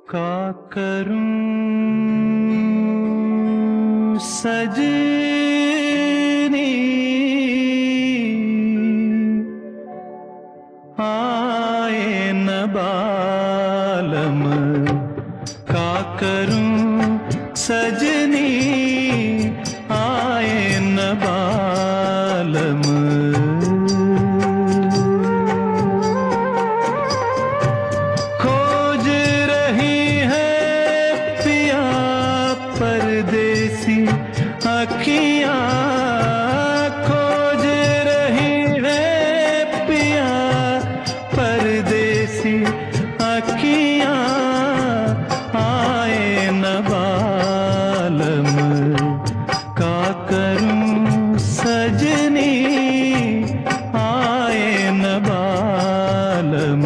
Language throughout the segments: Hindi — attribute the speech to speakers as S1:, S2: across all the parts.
S1: का करूं सजनी आए न बालम, का करूं सजनी आए न बालम। खोज रही है पिया परदेसी अखियां, खोज रही है पिया परदेसी अखियां आए न बालम, का करूं सजनी आए न बालम।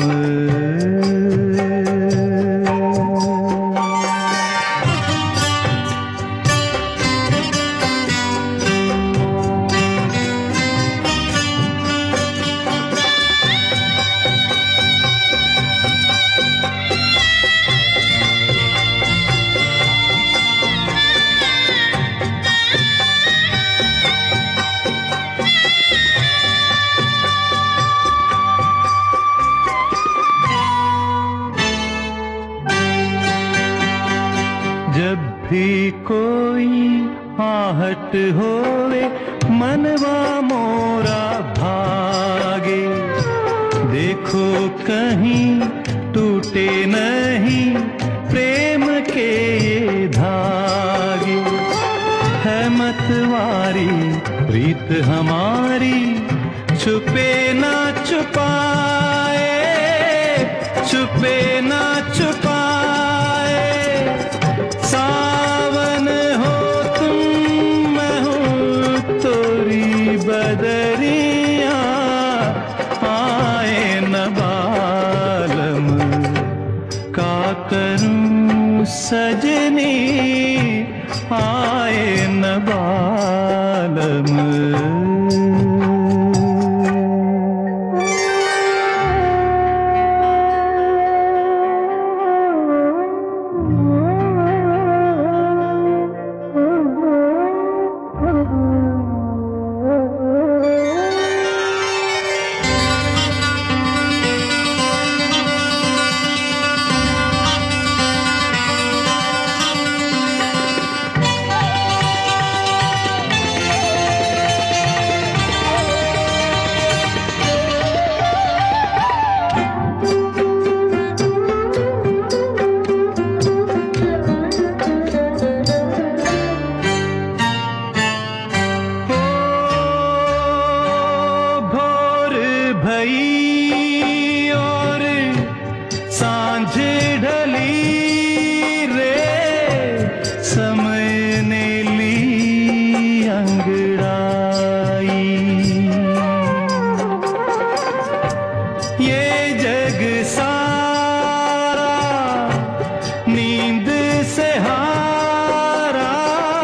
S1: जब भी कोई आहट होवे मनवा मोरा भागे, देखो कहीं टूटे नहीं प्रेम के ये धागे। है मतवारी प्रीत हमारी छुपे ना छुपाए, छुपे ना छुपाए। सावन हो तुम मैं हूँ तोरी बदरिया आए न बालम, का करूं सजनी आए न बालम। भई और सांझ ढली रे, समय ने ली अंगड़ाई। ये जग सारा नींद से हारा,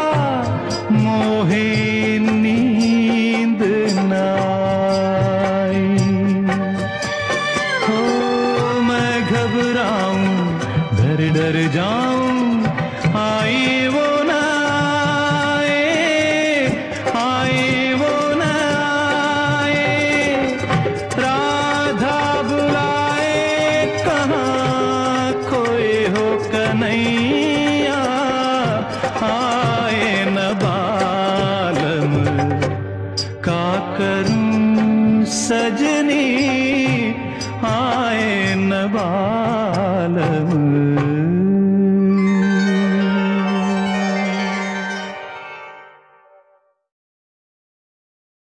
S1: मोहे नींद ना घबराऊं डर डर जाऊं आई वो न आए, आई वो न आए। राधा बुलाए कहाँ खोए हो कन्हैया आए न बालम, का करूं सज